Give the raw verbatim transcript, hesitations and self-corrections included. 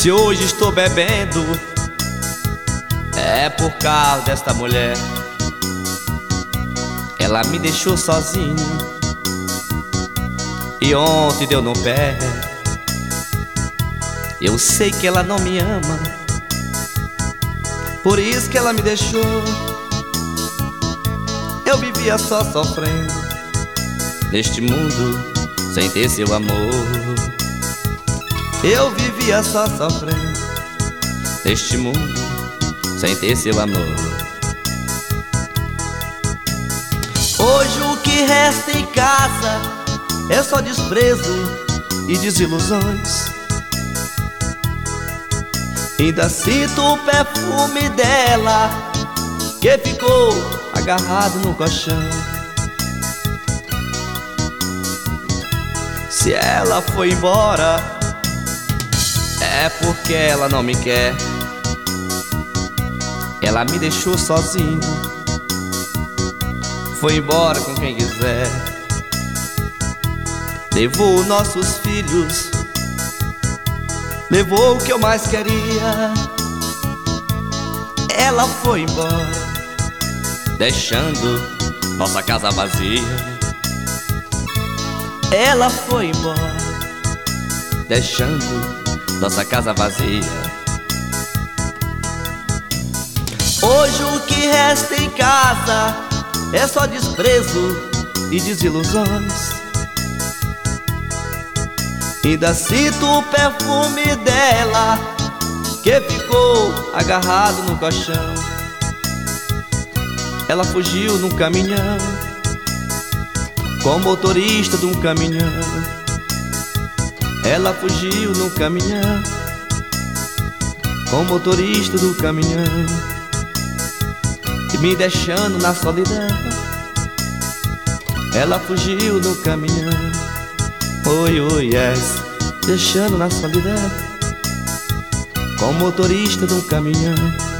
Se hoje estou bebendo, é por causa desta mulher. Ela me deixou sozinho e ontem deu no pé. Eu sei que ela não me ama, por isso que ela me deixou. Eu vivia só sofrendo neste mundo sem ter seu amor. Eu vivia só sofrendo neste mundo sem ter seu amor. Hoje o que resta em casa é só desprezo e desilusões. Ainda sinto o perfume dela que ficou agarrado no colchão. Se ela foi embora, é porque ela não me quer. Ela me deixou sozinho, foi embora com quem quiser. Levou nossos filhos, levou o que eu mais queria. Ela foi embora, deixando nossa casa vazia. Ela foi embora, deixando nossa casa vazia. Hoje o que resta em casa é só desprezo e desilusões. Ainda sinto o perfume dela que ficou agarrado no colchão. Ela fugiu num caminhão, com o motorista de um caminhão. Ela fugiu num caminhão, com o motorista do caminhão, e me deixando na solidão. Ela fugiu no caminhão, oi, oi, yes, deixando na solidão, com o motorista de um caminhão.